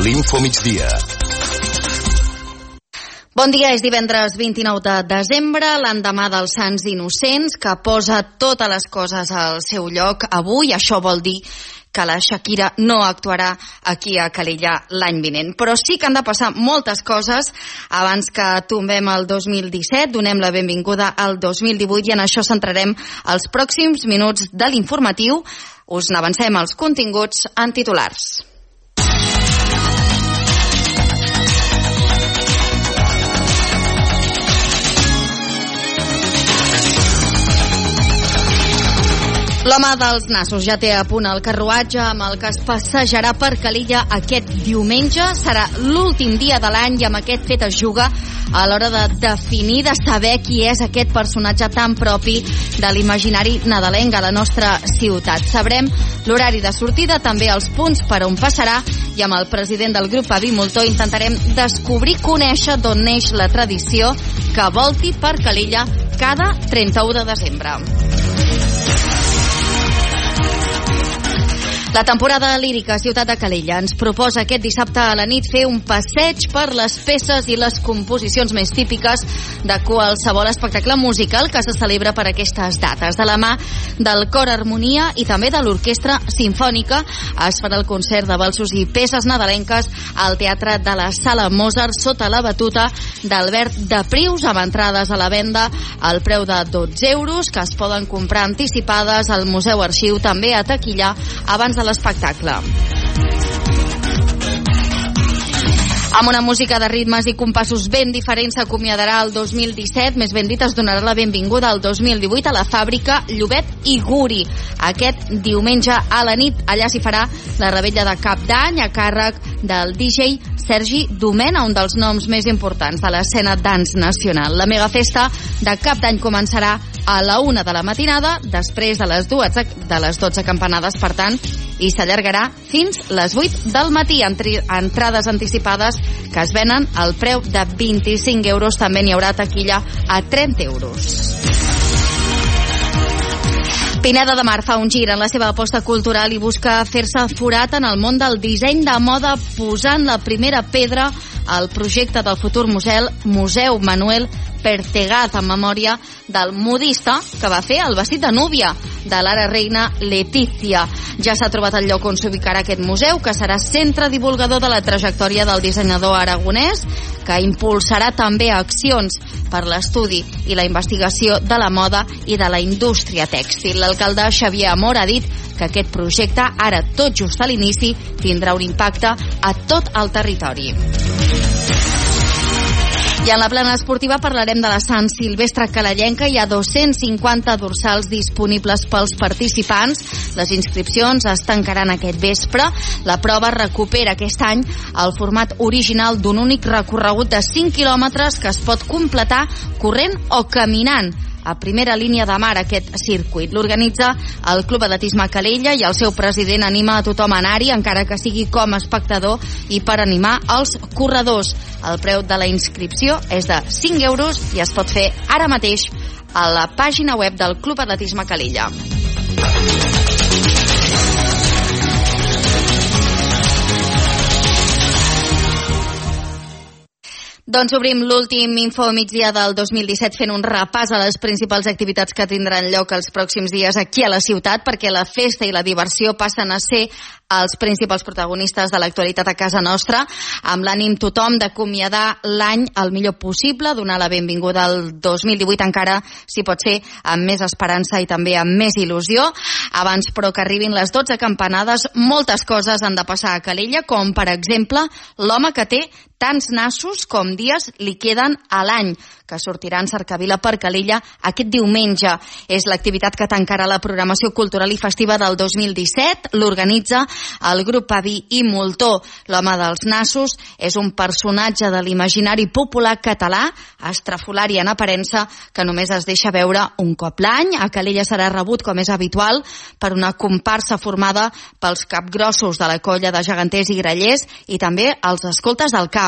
L'Infomigdia. Bon dia, és divendres 29 de desembre, l'endemà dels Sants Innocents, que posa totes les coses al seu lloc avui. Això vol dir que la Shakira no actuarà aquí a Calella l'any vinent. Però sí que han de passar moltes coses abans que tombem el 2017, donem la benvinguda al 2018 i en això centrarem els pròxims minuts de l'informatiu. Us n'avancem els continguts en titulars. L'home dels nassos ja té a punt el carruatge amb el que es passejarà per Calella aquest diumenge. Serà l'últim dia de l'any i amb aquest fet es juga a l'hora de definir, de saber qui és aquest personatge tan propi de l'imaginari nadalenc a la nostra ciutat. Sabrem l'horari de sortida, també els punts per on passarà i amb el president del grup, Avi Moltó, intentarem descobrir, conèixer d'on neix la tradició que volti per Calella cada 31 de desembre. La temporada lírica Ciutat de Calella ens proposa aquest dissabte a la nit fer un passeig per les peces i les composicions més típiques de qualsevol espectacle musical que se celebra per aquestes dates. De la mà del Cor Harmonia i també de l'Orquestra Simfònica es farà el concert de valsos i peces nadalenques al Teatre de la Sala Mozart sota la batuta d'Albert de Prius, amb entrades a la venda al preu de 12 euros que es poden comprar anticipades al Museu Arxiu, també a taquillar abans de l'espectacle. Amb una música de ritmes i compassos ben diferents s'acomiadarà el 2017, més ben dit es donarà la benvinguda al 2018 a la fàbrica Llobet i Guri. Aquest diumenge a la nit allà s'hi farà la revetlla de Cap d'Any a càrrec del DJ Sergi Domena, un dels noms més importants de l'escena dance nacional. La megafesta de Cap d'Any començarà a la 1 de la matinada, després de les 12 campanades, per tant, i s'allargarà fins les 8 del matí. Entrades anticipades que es venen al preu de 25 euros. També n'hi haurà taquilla a 30 euros. Pineda de Mar fa un gir en la seva aposta cultural i busca fer-se forat en el món del disseny de moda, posant la primera pedra al projecte del futur Museu Manuel Pertegaz, en memòria del modista que va fer el vestit de núvia de l'ara reina Letícia. Ja s'ha trobat el lloc on s'ubicarà aquest museu, que serà centre divulgador de la trajectòria del dissenyador aragonès, que impulsarà també accions per l'estudi i la investigació de la moda i de la indústria tèxtil. L'alcalde Xavier Amor ha dit que aquest projecte, ara tot just a l'inici, tindrà un impacte a tot el territori. I en la plana esportiva parlarem de la Sant Silvestre calellenca. Hi ha 250 dorsals disponibles pels participants. Les inscripcions es tancaran aquest vespre. La prova recupera aquest any el format original d'un únic recorregut de 5 quilòmetres que es pot completar corrent o caminant. A primera línia de mar aquest circuit. L'organitza el Club Atletisme Calella i el seu president anima a tothom a anar-hi, encara que sigui com a espectador, i per animar els corredors. El preu de la inscripció és de 5 euros i es pot fer ara mateix a la pàgina web del Club Atletisme Calella. Doncs obrim l'últim info migdia del 2017 fent un repàs a les principals activitats que tindran lloc els pròxims dies aquí a la ciutat, perquè la festa i la diversió passen a ser els principals protagonistes de l'actualitat a casa nostra, amb l'ànim tothom d'acomiadar l'any el millor possible, donar la benvinguda al 2018 encara, si pot ser, amb més esperança i també amb més il·lusió. Abans, però, que arribin les 12 campanades, moltes coses han de passar a Calella, com, per exemple, l'home que té tants nassos com dies li queden a l'any, que sortirà en cercavila per Calella aquest diumenge. És l'activitat que tancarà la programació cultural i festiva del 2017. L'organitza el grup Avi i Moltó. L'home dels nassos és un personatge de l'imaginari popular català, estrafolari en aparença, que només es deixa veure un cop l'any. A Calella serà rebut, com és habitual, per una comparsa formada pels capgrossos de la colla de geganters i grallers i també els escoltes del cau.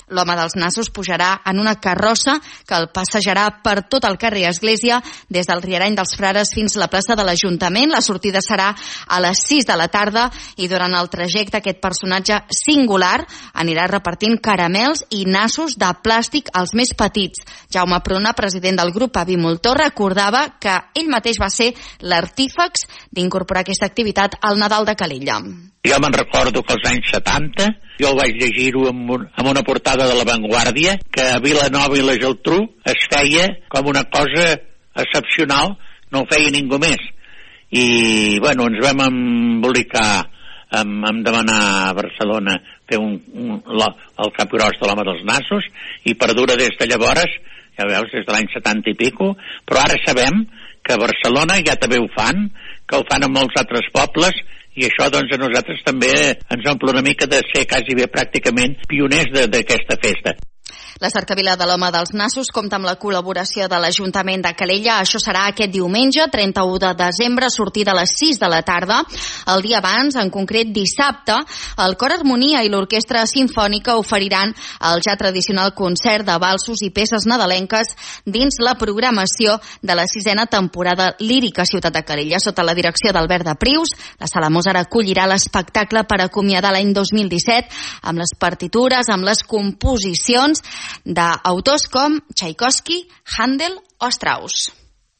L'home dels nassos pujarà en una carrossa que el passejarà per tot el carrer Església, des del Riarany dels Frares fins a la plaça de l'Ajuntament. La sortida serà a les 6 de la tarda i durant el trajecte aquest personatge singular anirà repartint caramels i nassos de plàstic als més petits. Jaume Pruna, president del grup Avi Moltó, recordava que ell mateix va ser l'artífex d'incorporar aquesta activitat al Nadal de Calella. Jo me'n recordo que als anys 70 jo vaig llegir-ho en una portada de La Vanguardia, que a Vilanova i la Geltrú es feia com una cosa excepcional, no ho feia ningú més. I, bueno, ens vam embolicar en demanar a Barcelona fer el capgròs de l'home dels nassos, i perdura des de llavors, ja veus, des de l'any 70 i pico, però ara sabem que a Barcelona ja també ho fan, que ho fan en molts altres pobles, i això doncs a nosaltres també ens omple una mica de ser quasi bé pràcticament pioners d'aquesta festa. La cercavila de l'home dels nassos compta amb la col·laboració de l'Ajuntament de Calella. Això serà aquest diumenge, 31 de desembre, a sortir de les 6 de la tarda. El dia abans, en concret dissabte, el Cor Harmonia i l'Orquestra Simfònica oferiran el ja tradicional concert de valsos i peces nadalenques dins la programació de la 6a temporada lírica Ciutat de Calella. Sota la direcció d'Albert de Prius, la Sala Mozart acollirà l'espectacle per acomiadar l'any 2017 amb les partitures, amb les composicions d'autors com Tchaikovsky, Handel o Strauss.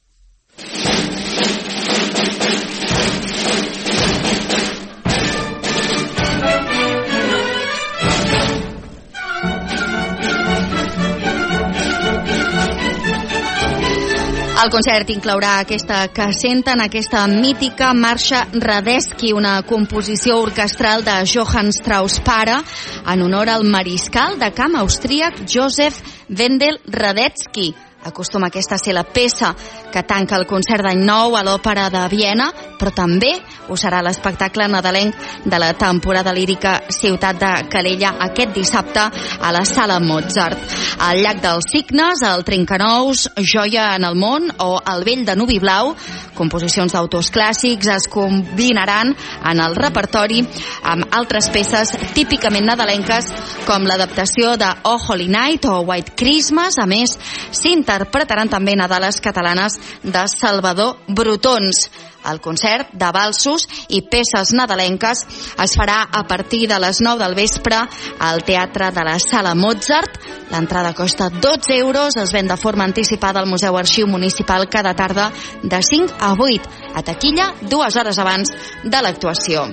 El concert inclourà aquesta que senten, aquesta mítica marxa Radetzky, una composició orquestral de Johann Strauss pare, en honor al mariscal de camp austríac Joseph Wendel Radetzky. Acostuma aquesta a ser la peça que tanca el concert d'any nou a l'Òpera de Viena, però també ho serà l'espectacle nadalenc de la temporada lírica Ciutat de Calella aquest dissabte a la Sala Mozart. El Llac dels Cignes, el Trencanous, Joia en el món o el Vell de Nuvi Blau, composicions d'autors clàssics, es combinaran en el repertori amb altres peces típicament nadalenques com l'adaptació de Oh Holy Night o White Christmas. A més, s'interpretaran també nadales catalanes de Salvador Brotons. El concert de valsos i peces nadalenques es farà a partir de les 9 del vespre al Teatre de la Sala Mozart. L'entrada costa 12 euros, es ven de forma anticipada al Museu Arxiu Municipal cada tarda de 5 a 8, a taquilla 2 hores abans de l'actuació.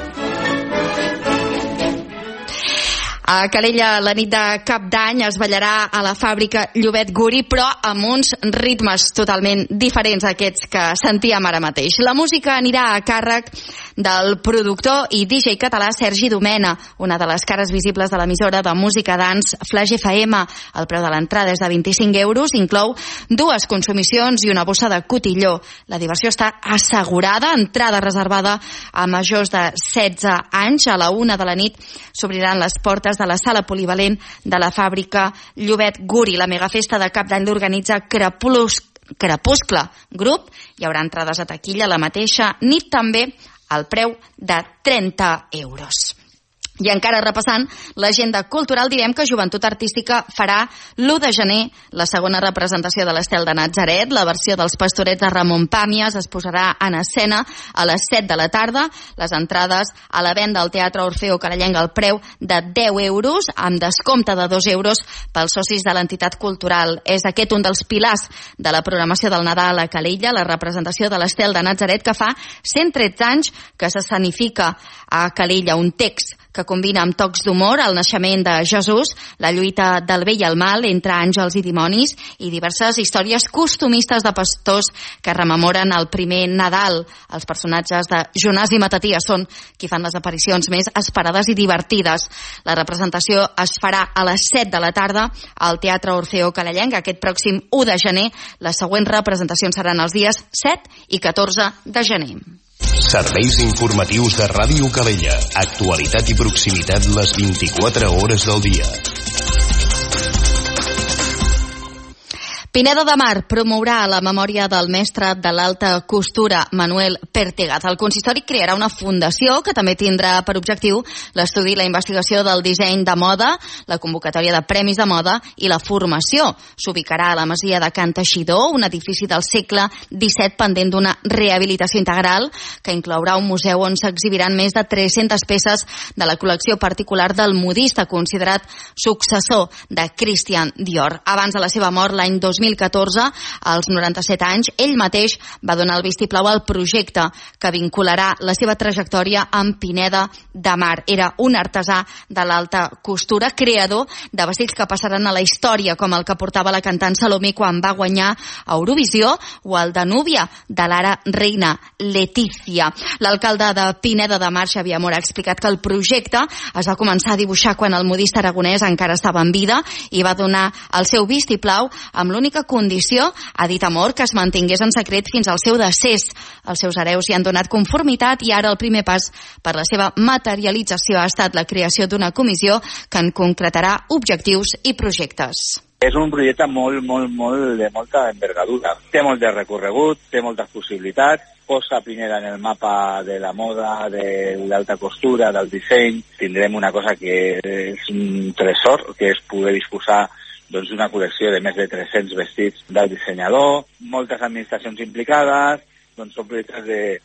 A Calella, la nit de Cap d'Any es ballarà a la fàbrica Llobet Guri, però amb uns ritmes totalment diferents a aquests que sentíem ara mateix. La música anirà a càrrec del productor i DJ català Sergi Domena, una de les cares visibles de l'emissora de música dance Flash FM. El preu de l'entrada és de 25 euros, inclou 2 consumicions i una bossa de cotilló. La diversió està assegurada, entrada reservada a majors de 16 anys. A la 1 de la nit s'obriran les portes de la sala polivalent de la fàbrica Llobet Guri. La megafesta de Cap d'Any l'organitza Crepuscle Group. Hi haurà entrades a taquilla la mateixa nit també al preu de 30 euros. I encara repassant l'agenda cultural, direm que Joventut Artística farà l'1 de gener la segona representació de l'Estel de Natzaret. La versió dels Pastorets de Ramon Pàmies es posarà en escena a les 7 de la tarda. Les entrades a la venda al Teatre Orfeo Calellenc al preu de 10 euros, amb descompte de 2 euros pels socis de l'entitat cultural. És aquest un dels pilars de la programació del Nadal a Calella, la representació de l'Estel de Natzaret, que fa 113 anys que s'escenifica a Calella, un text que combina amb tocs d'humor el naixement de Jesús, la lluita del bé i el mal entre àngels i dimonis i diverses històries costumistes de pastors que rememoren el primer Nadal. Els personatges de Jonàs i Matatia són qui fan les aparicions més esperades i divertides. La representació es farà a les 7 de la tarda al Teatre Orfeo Calellenc aquest pròxim 1 de gener. Les següents representacions seran els dies 7 i 14 de gener. Serveis informatius de Ràdio Calella. Actualitat i proximitat les 24 hores del dia. Pineda de Mar promourà la memòria del mestre de l'alta costura Manuel Pertegaz. El consistori crearà una fundació que també tindrà per objectiu l'estudi i la investigació del disseny de moda, la convocatòria de premis de moda i la formació. S'ubicarà a la masia de Can Teixidor, un edifici del segle XVII pendent d'una rehabilitació integral que inclourà un museu on s'exhibiran més de 300 peces de la col·lecció particular del modista, considerat successor de Christian Dior. Abans de la seva mort, l'any 2014, als 97 anys, ell mateix va donar el vistiplau al projecte que vincularà la seva trajectòria amb Pineda de Mar. Era un artesà de l'alta costura, creador de vestits que passaran a la història, com el que portava la cantant Salomé quan va guanyar a Eurovisió, o el de Núvia, de l'ara reina Letícia. L'alcalde de Pineda de Mar, Xavier Mora, ha explicat que el projecte es va començar a dibuixar quan el modista aragonès encara estava en vida i va donar el seu vistiplau amb l'única condició, ha dit Amor, que es mantingués en secret fins al seu decés. Els seus hereus hi han donat conformitat i ara el primer pas per la seva materialització ha estat la creació d'una comissió que en concretarà objectius i projectes. És un projecte molt de molta envergadura. Té molt de recorregut, té moltes possibilitats, posa Pineda en el mapa de la moda, de l'alta costura, del disseny. Tindrem una cosa que és un tresor, que és poder disposar d'una col·lecció de més de 300 vestits del dissenyador, moltes administracions implicades, són projectes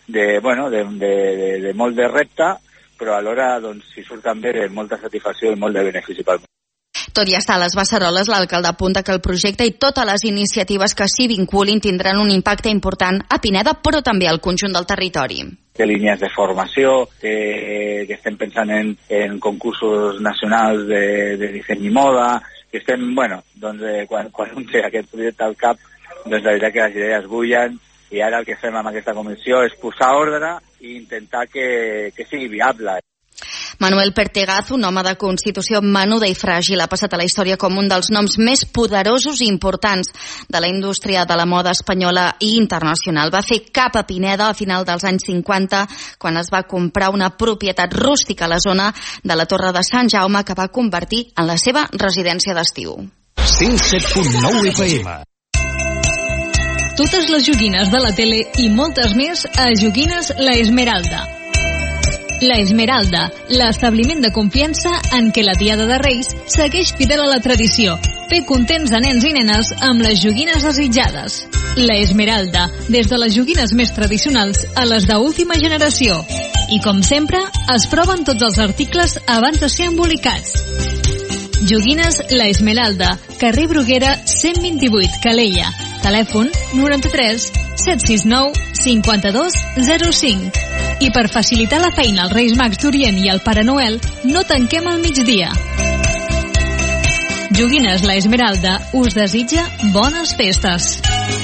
de molt de repte, però alhora s'hi surt també de molta satisfacció i molt de benefici pel món. Tot i estar a les beceroles, l'alcalde apunta que el projecte i totes les iniciatives que s'hi vinculin tindran un impacte important a Pineda, però també al conjunt del territori. De línies de formació, que estem pensant en concursos nacionals de disseny i moda, que estem, quan un té aquest projecte al cap, la veritat que les idees bullen, i ara el que fem amb aquesta comissió és posar ordre i intentar que sigui viable. Manuel Pertegaz, un home de constitució menuda i fràgil, ha passat a la història com un dels noms més poderosos i importants de la indústria de la moda espanyola i internacional. Va fer cap a Pineda a final dels anys 50, quan es va comprar una propietat rústica a la zona de la Torre de Sant Jaume, que va convertir en la seva residència d'estiu. 107.9 FM. Totes les joguines de la tele i moltes més a Joguines La Esmeralda. La Esmeralda, l'establiment de confiança en què la Diada de Reis segueix fidel a la tradició. Fer contents a nens i nenes amb les joguines desitjades. La Esmeralda, des de les joguines més tradicionals a les d'última generació. I com sempre, es proven tots els articles abans de ser embolicats. Joguines La Esmeralda, carrer Bruguera 128, Calella. Telèfon 93 769 52 05. I per facilitar la feina als Reis Mags d'Orient i al Pare Noel, no tanquem al migdia. Joguines La Esmeralda us desitja bones festes.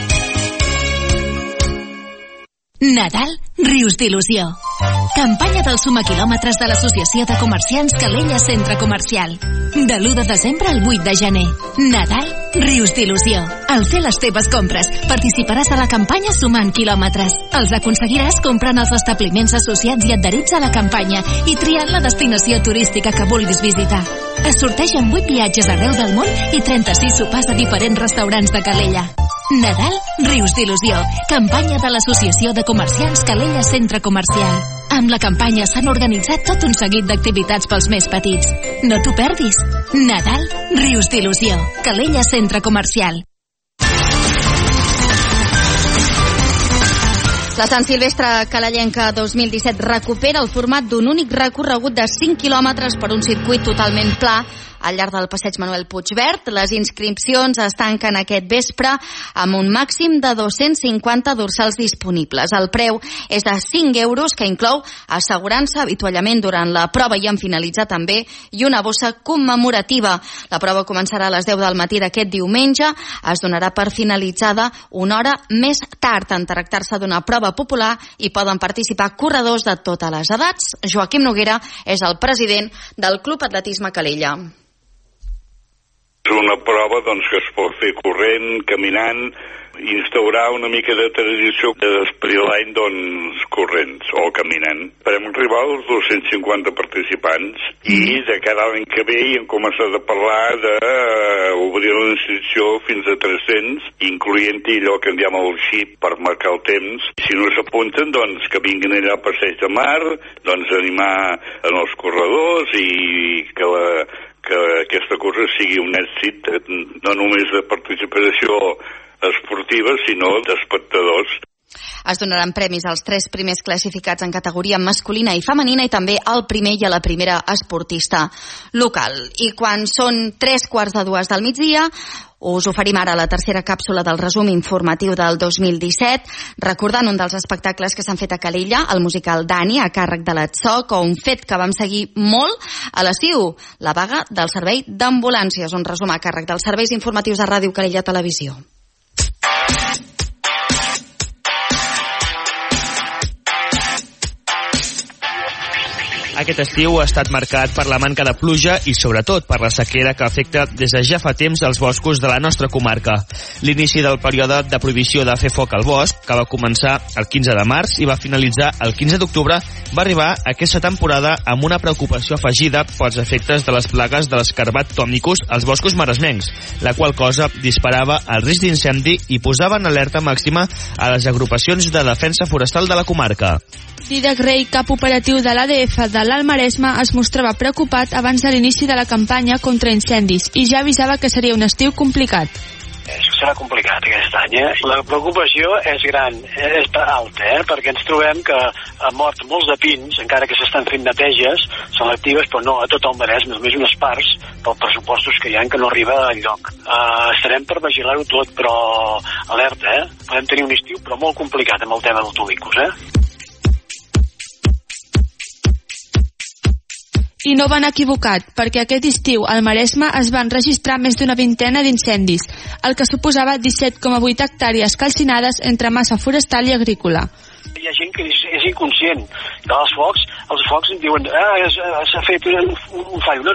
Nadal, rius d'il·lusió. Campanya del sumaquilòmetres de l'Associació de Comerciants Calella Centre Comercial. De l'1 de desembre al 8 de gener. Nadal, rius d'il·lusió. Al fer les teves compres, participaràs a la campanya sumant quilòmetres. Els aconseguiràs comprant als establiments associats i adherits a la campanya i triant la destinació turística que vulguis visitar. Es sortegen 8 viatges arreu del món i 36 sopars a diferents restaurants de Calella. Nadal, rius d'il·lusió. Campanya de l'Associació de Comerciants Calella Centre Comercial. Amb la campanya s'han organitzat tot un seguit d'activitats pels més petits. No t'ho perdis. Nadal, rius d'il·lusió. Calella Centre Comercial. La Sant Silvestre Calellenca 2017 recupera el format d'un únic recorregut de 5 quilòmetres per un circuit totalment pla al llarg del passeig Manuel Puigverd. Les inscripcions es tanquen aquest vespre amb un màxim de 250 dorsals disponibles. El preu és de 5 euros, que inclou assegurança, avituallament durant la prova i en finalitzar també, i una bossa commemorativa. La prova començarà a les 10 del matí d'aquest diumenge. Es donarà per finalitzada una hora més tard. En tractar-se d'una prova popular hi poden participar corredors de totes les edats. Joaquim Noguera és el president del Club Atletisme Calella. És una prova que es pot fer corrent, caminant instaurar una mica de tradició de despedir l'any, doncs, corrents o caminant. Esperem arribar als 250 participants i de cada any que ve hi hem començat a parlar d'obrir la inscripció fins a 300, incloent-hi allò que en diem el xip per marcar el temps. Si no s'apunten, doncs, que vinguin allà al Passeig de Mar, doncs, animar en els corredors i que aquesta cosa sigui un èxit no només de participació esportiva, sinó d'espectadors. Es donaran premis als 3 primers classificats en categoria masculina i femenina i també al primer i a la primera esportista local. I quan són 3:15 del migdia, us oferim ara la tercera càpsula del resum informatiu del 2017, recordant un dels espectacles que s'han fet a Calella, el musical Dani, a càrrec de l'ETSOC, o un fet que vam seguir molt a l'estiu, la vaga del servei d'ambulàncies, un resum a càrrec dels serveis informatius de Ràdio Calella Televisió. Aquest estiu ha estat marcat per la manca de pluja i sobretot per la sequera que afecta des de ja fa temps els boscos de la nostra comarca. L'inici del període de prohibició de fer foc al bosc, que va començar el 15 de març i va finalitzar el 15 d'octubre, va arribar aquesta temporada amb una preocupació afegida pels efectes de les plagues de l'escarbat tòmicus als boscos maresmencs, la qual cosa disparava el risc d'incendi i posava en alerta màxima a les agrupacions de defensa forestal de la comarca. Dídac Rey, cap operatiu de l'ADF de l'Alt Maresme, es mostrava preocupat abans de l'inici de la campanya contra incendis i ja avisava que seria un estiu complicat. Això serà complicat aquest any, La preocupació és gran, és alta, perquè ens trobem que ha mort molts de pins, encara que s'estan fent neteges selectives, però no a tot el Maresme, només unes parts, pels pressupostos que hi ha que no arriba enlloc. Estarem per vigilar-ho tot, però alerta, Podem tenir un estiu, però molt complicat amb el tema del tòmicus, I no van equivocat, perquè aquest estiu al Maresme es van registrar més d'una vintena d'incendis, el que suposava 17,8 hectàrees calcinades entre massa forestal i agrícola. Hi ha gent que és inconscient que els focs em diuen s'ha fet un fallo.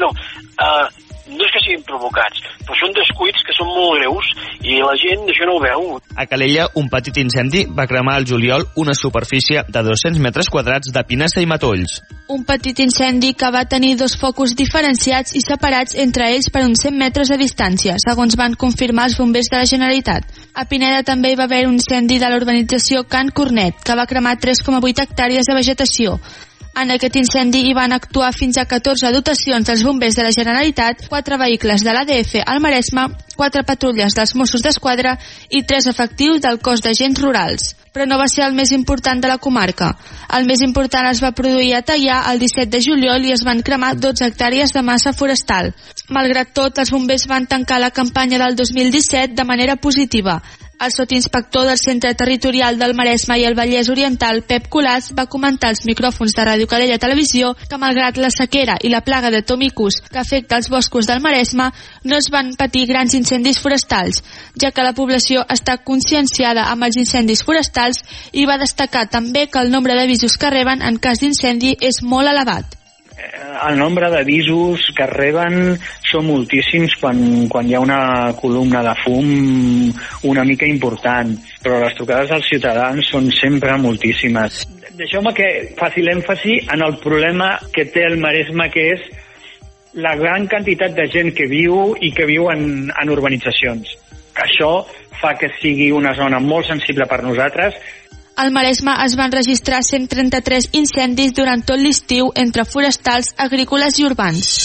No és que siguin provocats, però són descuits que són molt greus i la gent això no ho veu. A Calella, un petit incendi va cremar al juliol una superfície de 200 metres quadrats de pinassa i matolls. Un petit incendi que va tenir 2 focus diferenciats i separats entre ells per uns 100 metres de distància, segons van confirmar els bombers de la Generalitat. A Pineda també hi va haver un incendi de la urbanització Can Cornet, que va cremar 3,8 hectàrees de vegetació. En aquest incendi hi van actuar fins a 14 dotacions dels bombers de la Generalitat, 4 vehicles de l'ADF al Maresme, 4 patrulles dels Mossos d'Esquadra i 3 efectius del cos d'agents rurals. Però no va ser el més important de la comarca. El més important es va produir a Teià el 17 de juliol i es van cremar 12 hectàrees de massa forestal. Malgrat tot, els bombers van tancar la campanya del 2017 de manera positiva. El sotinspector del Centre Territorial del Maresme i el Vallès Oriental, Pep Colàs, va comentar als micròfons de Ràdio Calella Televisió que malgrat la sequera i la plaga de tomicus que afecta els boscos del Maresme, no es van patir grans incendis forestals, ja que la població està conscienciada amb els incendis forestals i va destacar també que el nombre d'avisos que reben en cas d'incendi és molt elevat. El nombre d'avisos que reben són moltíssims quan hi ha una columna de fum una mica important, però les trucades dels ciutadans són sempre moltíssimes. Deixeu-me que faci l'èmfasi en el problema que té el Maresme, que és la gran quantitat de gent que viu i que viu en urbanitzacions. Això fa que sigui una zona molt sensible per nosaltres. Al Maresme es van registrar 133 incendis durant tot l'estiu entre forestals, agrícoles i urbans.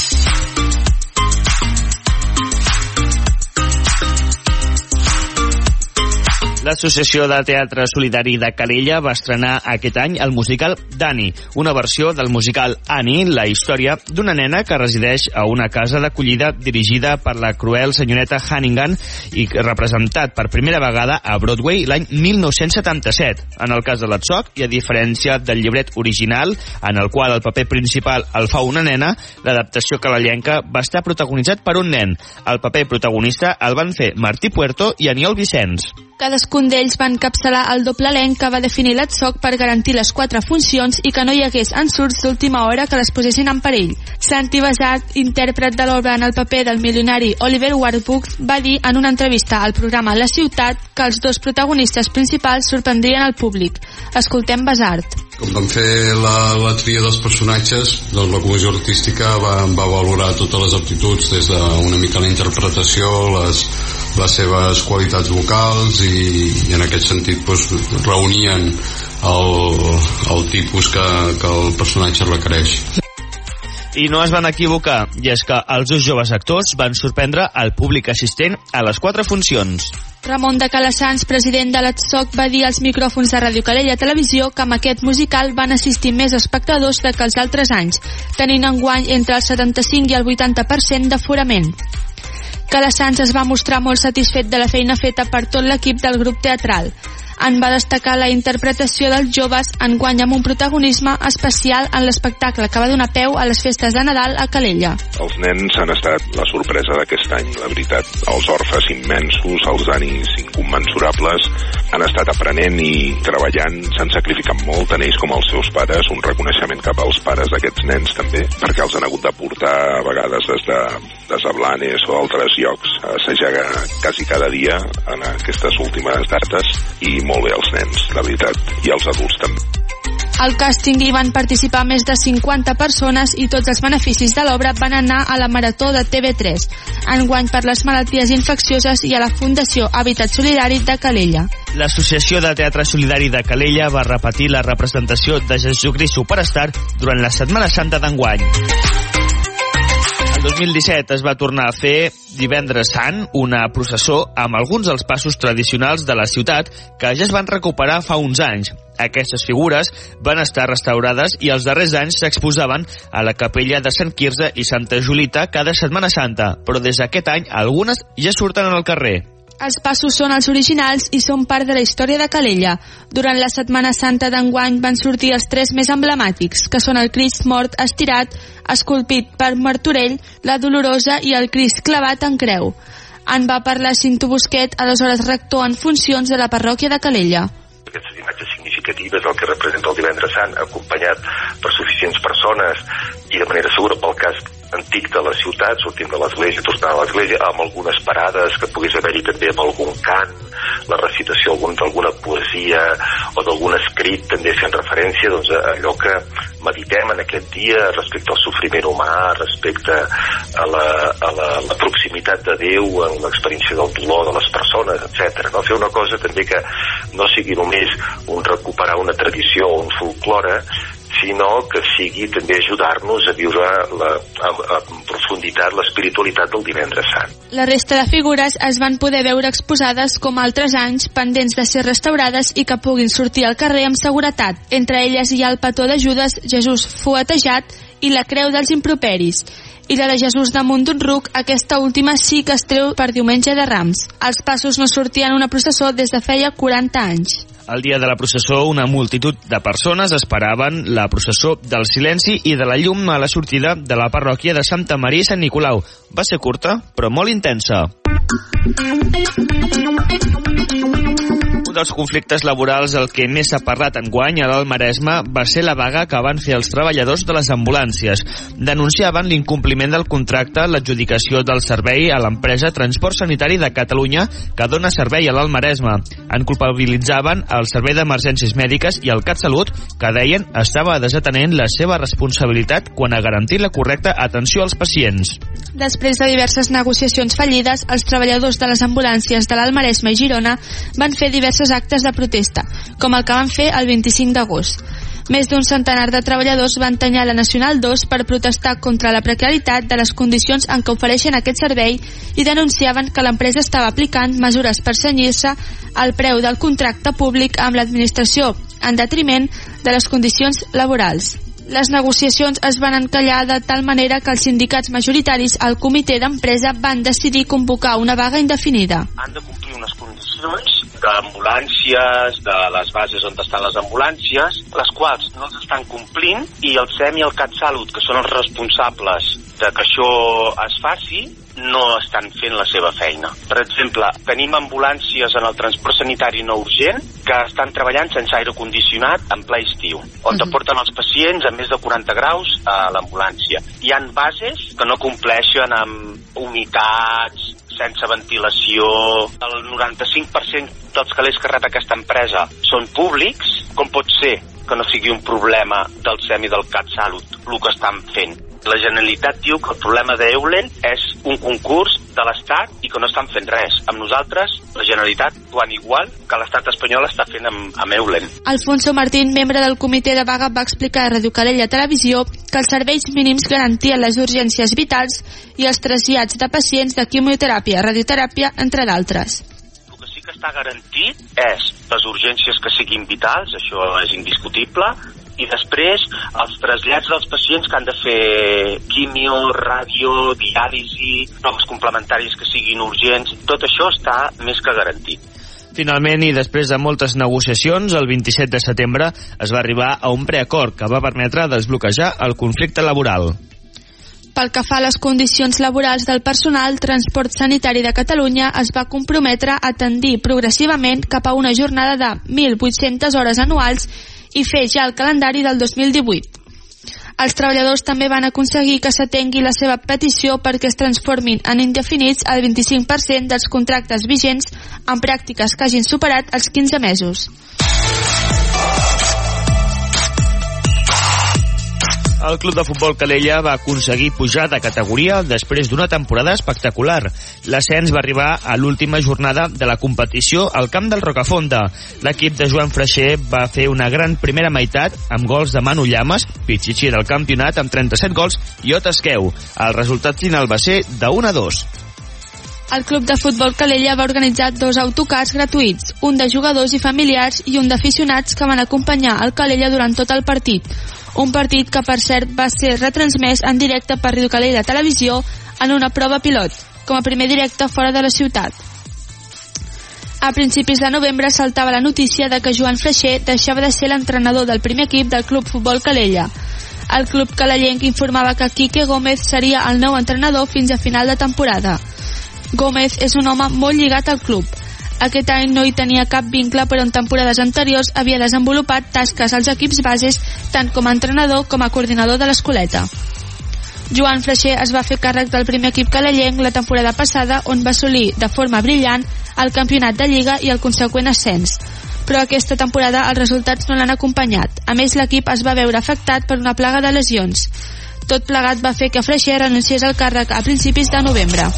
L'Associació de Teatre Solidari de Calella va estrenar aquest any el musical Dani, una versió del musical Annie, la història d'una nena que resideix a una casa d'acollida dirigida per la cruel senyoreta Hannigan i representat per primera vegada a Broadway l'any 1977. En el cas de l'ETSOC, i a diferència del llibret original, en el qual el paper principal el fa una nena, l'adaptació calellenca va estar protagonitzat per un nen. El paper protagonista el van fer Martí Puerto i Aniol Vicenç. Cadascú Cadascun d'ells va encapçalar el doble elenc que va definir l'ATSOC per garantir les 4 funcions i que no hi hagués ensurts d'última hora que les posessin en perill. Santi Basart, intèrpret de l'obra en el paper del milionari Oliver Warburg, va dir en una entrevista al programa La Ciutat que els 2 protagonistes principals sorprendrien al públic. Escoltem Basart. Com van fer la tria dels personatges, doncs la comissió artística va valorar totes les aptituds, des d'una mica la interpretació, les seves qualitats vocals i en aquest sentit doncs, reunien el tipus que el personatge requereix. I no es van equivocar, i és que els 2 joves actors van sorprendre el públic assistent a les 4 funcions. Ramon de Calassans, president de l'ATSOC, va dir als micròfons de Ràdio Calella Televisió que amb aquest musical van assistir més espectadors que els altres anys, tenint enguany entre el 75 i el 80% d'aforament. Calassans es va mostrar molt satisfet de la feina feta per tot l'equip del grup teatral. En va destacar la interpretació dels joves enguany amb un protagonisme especial en l'espectacle que va donar peu a les festes de Nadal a Calella. Els nens han estat la sorpresa d'aquest any, la veritat. Els orfes immensos, els ànims incommensurables, han estat aprenent i treballant, s'han sacrificat molt, tant ells com els seus pares, un reconeixement cap als pares d'aquests nens també, perquè els han hagut de portar a vegades des de Blanes o altres llocs a assajar quasi cada dia en aquestes últimes dates i molt bé els nens, la veritat, i els adults també. Al càsting hi van participar més de 50 persones i tots els beneficis de l'obra van anar a la Marató de TV3, enguany per les malalties infeccioses i a la Fundació Hàbitat Solidari de Calella. L'Associació de Teatre Solidari de Calella va repetir la representació de Jesucrist Superstar durant la Setmana Santa d'enguany. El 2017 es va tornar a fer Divendres Sant una processó amb alguns dels passos tradicionals de la ciutat que ja es van recuperar fa uns anys. Aquestes figures van estar restaurades i els darrers anys s'exposaven a la capella de Sant Quirze i Santa Julita cada Setmana Santa, però des d'aquest any algunes ja surten al carrer. Els passos són els originals i són part de la història de Calella. Durant la Setmana Santa d'enguany van sortir els 3 més emblemàtics, que són el Crist mort estirat, esculpit per Martorell, la Dolorosa i el Crist clavat en creu. En va parlar Cinto Busquet, aleshores rector en funcions de la parròquia de Calella. Aquestes imatges significatives del que representa el Divendres Sant, acompanyat per suficients persones i de manera segura pel casc antic de la ciutat, sortint de l'església, tornant a l'església, amb algunes parades que pogués haver-hi també amb algun cant, la recitació d'alguna poesia o d'algun escrit també fent referència doncs, a allò que meditem en aquest dia respecte al sofriment humà, respecte a la proximitat de Déu en l'experiència del dolor de les persones, etc. No? Fer una cosa també que no sigui només recuperar una tradició o un folklore, sinó que sigui també ajudar-nos a viure en profunditat l'espiritualitat del Divendres Sant. La resta de figures es van poder veure exposades com altres anys, pendents de ser restaurades i que puguin sortir al carrer amb seguretat. Entre elles hi ha el petó de Judes, Jesús fuetejat i la creu dels improperis. I la de Jesús damunt d'un ruc, aquesta última sí que es treu per Diumenge de Rams. Els passos no sortien una processó des de feia 40 anys. El dia de la processó, una multitud de persones esperaven la processó del silenci i de la llum a la sortida de la parròquia de Santa Maria i Sant Nicolau. Va ser curta, però molt intensa. Un dels conflictes laborals el que més s'ha parlat enguany a l'Alt Maresme va ser la vaga que van fer els treballadors de les ambulàncies. Denunciaven l'incompliment del contracte, l'adjudicació del servei a l'empresa Transport Sanitari de Catalunya que dona servei a l'Alt Maresme. En culpabilitzaven el Servei d'Emergències Mèdiques i el CatSalut, que deien estava desatenent la seva responsabilitat quant a garantir la correcta atenció als pacients. Després de diverses negociacions fallides, els treballadors de les ambulàncies de l'Alt Maresme i Girona van fer diversos actes de protesta, com el que van fer el 25 d'agost. Més d'un centenar de treballadors van tallar la Nacional 2 per protestar contra la precarietat de les condicions en què ofereixen aquest servei i denunciaven que l'empresa estava aplicant mesures per cenyir-se al preu del contracte públic amb l'administració, en detriment de les condicions laborals. Les negociacions es van encallar de tal manera que els sindicats majoritaris al comitè d'empresa van decidir convocar una vaga indefinida. Han de complir unes condicions d'ambulàncies, de les bases on estan les ambulàncies, les quals no els estan complint, i el SEM i el CatSalut, que són els responsables de que això es faci, no estan fent la seva feina. Per exemple, tenim ambulàncies en el transport sanitari no urgent que estan treballant sense aire condicionat en ple estiu, on te porten els pacients a més de 40 graus a l'ambulància. Hi ha bases que no compleixen amb humitats, sense ventilació. El 95% dels calés que rep aquesta empresa són públics. Com pot ser que no sigui un problema del SEM i del CatSalut el que estan fent? La Generalitat diu que el problema d'Eulen és un concurs de l'Estat i que no estan fent res. Amb nosaltres, la Generalitat actuant igual que l'Estat espanyol està fent amb Eulen. Alfonso Martín, membre del comitè de vaga, va explicar a Radio Calella Televisió que els serveis mínims garantien les urgències vitals i els trasllats de pacients de quimioteràpia, radioteràpia, entre d'altres. El que sí que està garantit és les urgències que siguin vitals, això és indiscutible, i després els trasllats dels pacients que han de fer quimio, ràdio, diàlisi, proves complementàries que siguin urgents, tot això està més que garantit. Finalment, i després de moltes negociacions, el 27 de setembre es va arribar a un preacord que va permetre desbloquejar el conflicte laboral. Pel que fa a les condicions laborals del personal, Transport Sanitari de Catalunya es va comprometre a tendir progressivament cap a una jornada de 1.800 hores anuals i fer ja el calendari del 2018. Els treballadors també van aconseguir que s'atengui la seva petició perquè es transformin en indefinits el 25% dels contractes vigents en pràctiques que hagin superat els 15 mesos. El Club de Futbol Calella va aconseguir pujar de categoria després d'una temporada espectacular. L'ascens va arribar a l'última jornada de la competició al camp del Rocafonda. L'equip de Joan Freixer va fer una gran primera meitat amb gols de Manu Llames, pitxitxí del campionat amb 37 gols, i Ot Esqueu. El resultat final va ser de 1-2. El Club de Futbol Calella va organitzar 2 autocars gratuïts, un de jugadors i familiars i un d'aficionats que van acompanyar el Calella durant tot el partit. Un partit que, per cert, va ser retransmès en directe per Radio Calella Televisió en una prova pilot, com a primer directe fora de la ciutat. A principis de novembre saltava la notícia de que Joan Freixer deixava de ser l'entrenador del primer equip del Club Futbol Calella. El club calellenc informava que Quique Gómez seria el nou entrenador fins a final de temporada. Gómez és un home molt lligat al club. Aquest any no hi tenia cap vincle, però en temporades anteriors havia desenvolupat tasques als equips bases tant com a entrenador com a coordinador de l'escoleta. Joan Freixer es va fer càrrec del primer equip calellenc la temporada passada, on va assolir de forma brillant el campionat de Lliga i el conseqüent ascens. Però aquesta temporada els resultats no l'han acompanyat. A més, l'equip es va veure afectat per una plaga de lesions. Tot plegat va fer que Freixer renunciés al càrrec a principis de novembre.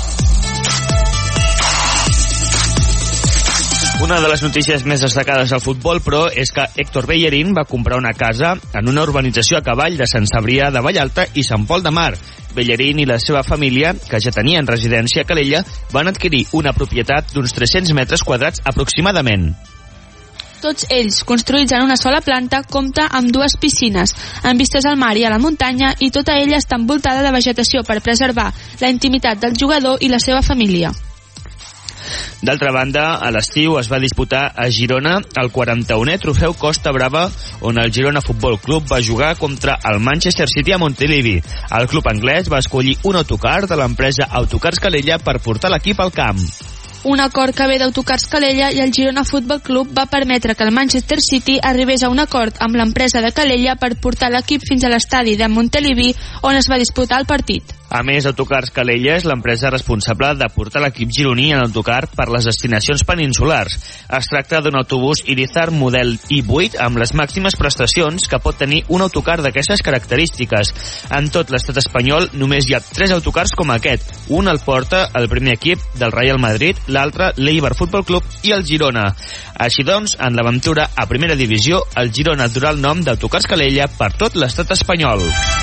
Una de les notícies més destacades del futbol, però, és que Héctor Bellerín va comprar una casa en una urbanització a cavall de Sant Cebrià de Vallalta i Sant Pol de Mar. Bellerín i la seva família, que ja tenien residència a Calella, van adquirir una propietat d'uns 300 metres quadrats aproximadament. Tots ells, construïts en una sola planta, compta amb 2 piscines, amb vistes al mar i a la muntanya, i tota ella està envoltada de vegetació per preservar la intimitat del jugador i la seva família. D'altra banda, a l'estiu es va disputar a Girona el 41è trofeu Costa Brava, on el Girona Futbol Club va jugar contra el Manchester City a Montilivi. El club anglès va escollir un autocar de l'empresa Autocars Calella per portar l'equip al camp. Un acord que ve d'Autocars Calella i el Girona Futbol Club va permetre que el Manchester City arribés a un acord amb l'empresa de Calella per portar l'equip fins a l'estadi de Montilivi, on es va disputar el partit. A més, Autocars Calella és l'empresa responsable de portar l'equip gironí en autocar per les destinacions peninsulars. Es tracta d'un autobús Irizar model i8 amb les màximes prestacions que pot tenir un autocar d'aquestes característiques. En tot l'estat espanyol només hi ha 3 autocars com aquest. Un el porta el primer equip del Real Madrid, l'altre l'Eibar Futbol Club i el Girona. Així doncs, en l'aventura a primera divisió, el Girona durà el nom d'Autocars Calella per tot l'estat espanyol.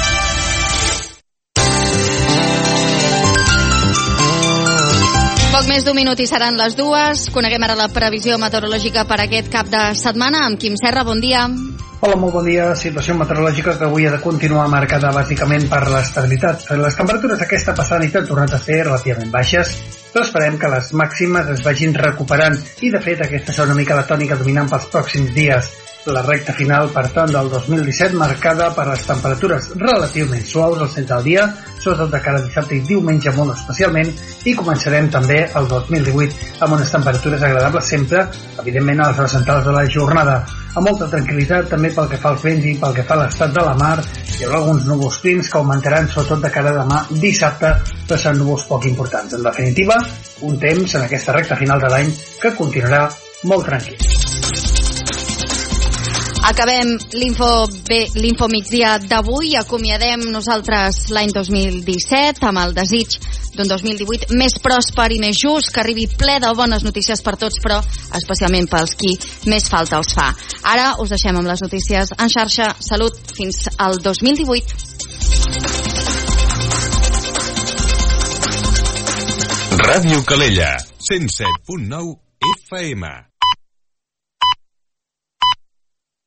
Poc més d'un minut i seran les 2. Coneguem ara la previsió meteorològica per aquest cap de setmana amb Quim Serra. Bon dia. Hola, molt bon dia. Situació meteorològica que avui ha de continuar marcada bàsicament per l'estabilitat. Les temperatures d'aquesta passada nit han tornat a ser relativament baixes. però esperem que les màximes es vagin recuperant i, de fet, aquesta serà una mica la tònica dominant pels pròxims dies. La recta final, per tant, del 2017 marcada per les temperatures relativament suaus al centre del dia, sobretot de cara a dissabte i diumenge molt especialment, i començarem també el 2018 amb unes temperatures agradables sempre, evidentment a les hores centrals de la jornada, amb molta tranquil·litat també pel que fa als vents i pel que fa a l'estat de la mar. Hi haurà alguns núvols prims que augmentaran sobretot de cara a demà dissabte, però seran núvols poc importants. En definitiva, un temps en aquesta recta final de l'any que continuarà molt tranquil. Acabem l'info migdia d'avui i acomiadem nosaltres l'any 2017 amb el desig d'un 2018 més pròsper i més just, que arribi ple de bones notícies per tots, però especialment pels qui més falta els fa. Ara us deixem amb les notícies en xarxa. Salut, fins al 2018. Ràdio Calella, 107.9 FM.